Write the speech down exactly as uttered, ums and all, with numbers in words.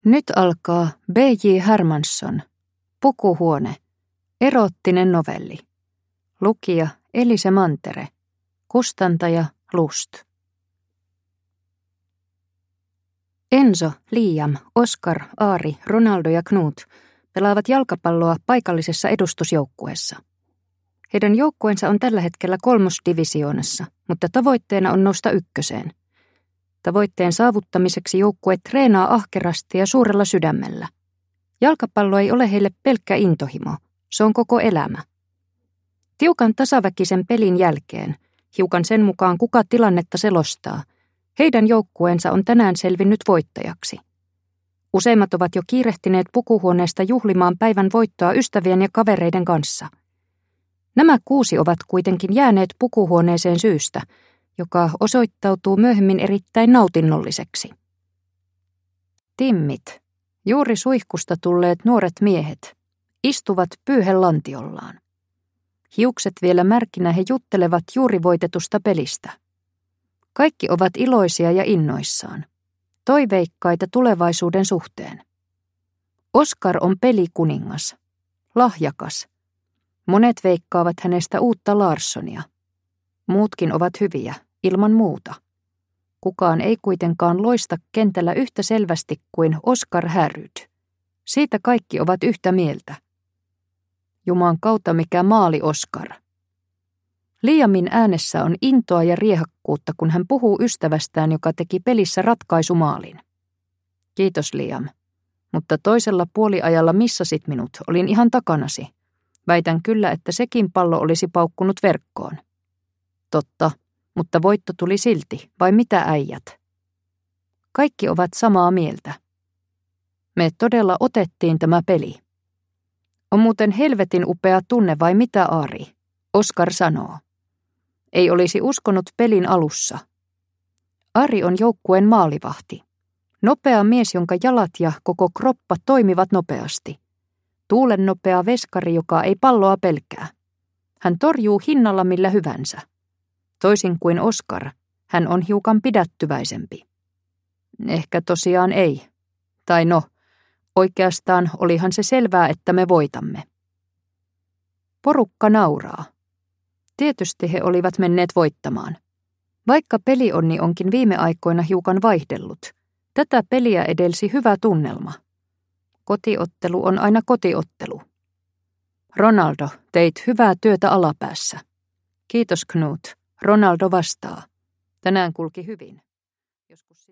Nyt alkaa B J Hermansson, Pukuhuone, eroottinen novelli. Lukija Elise Mantere, kustantaja Lust. Enzo, Liam, Oskar, Aari, Ronaldo ja Knut pelaavat jalkapalloa paikallisessa edustusjoukkueessa. Heidän joukkueensa on tällä hetkellä kolmosdivisioonassa, mutta tavoitteena on nousta ykköseen. Tavoitteen saavuttamiseksi joukkue treenaa ahkerasti ja suurella sydämellä. Jalkapallo ei ole heille pelkkä intohimo, se on koko elämä. Tiukan tasaväkisen pelin jälkeen, hiukan sen mukaan kuka tilannetta selostaa, heidän joukkueensa on tänään selvinnyt voittajaksi. Useimmat ovat jo kiirehtineet pukuhuoneesta juhlimaan päivän voittoa ystävien ja kavereiden kanssa. Nämä kuusi ovat kuitenkin jääneet pukuhuoneeseen syystä, joka osoittautuu myöhemmin erittäin nautinnolliseksi. Timmit, juuri suihkusta tulleet nuoret miehet, istuvat pyyhellantiollaan. Hiukset vielä märkinä he juttelevat juuri voitetusta pelistä. Kaikki ovat iloisia ja innoissaan, toiveikkaita tulevaisuuden suhteen. Oskar on pelikuningas, lahjakas. Monet veikkaavat hänestä uutta Larssonia. Muutkin ovat hyviä, ilman muuta. Kukaan ei kuitenkaan loista kentällä yhtä selvästi kuin Oskar Härryd. Siitä kaikki ovat yhtä mieltä. Juman kautta mikä maali Oskar. Liamin äänessä on intoa ja riehakkuutta, kun hän puhuu ystävästään, joka teki pelissä ratkaisumaalin. Kiitos Liam, mutta toisella puoliajalla missasit minut, olin ihan takanasi. Väitän kyllä, että sekin pallo olisi paukkunut verkkoon. Totta, mutta voitto tuli silti, vai mitä äijät? Kaikki ovat samaa mieltä. Me todella otettiin tämä peli. On muuten helvetin upea tunne vai mitä, Aari? Oskar sanoo. Ei olisi uskonut pelin alussa. Ari on joukkueen maalivahti. Nopea mies, jonka jalat ja koko kroppa toimivat nopeasti. Tuulen nopea veskari, joka ei palloa pelkää. Hän torjuu hinnalla millä hyvänsä. Toisin kuin Oskar, hän on hiukan pidättyväisempi. Ehkä tosiaan ei. Tai no, oikeastaan olihan se selvää, että me voitamme. Porukka nauraa. Tietysti he olivat menneet voittamaan. Vaikka pelionni onkin viime aikoina hiukan vaihdellut, tätä peliä edelsi hyvä tunnelma. Kotiottelu on aina kotiottelu. Ronaldo, teit hyvää työtä alapäässä. Kiitos Knut. Ronaldo vastaa. Tänään kulki hyvin. Joskus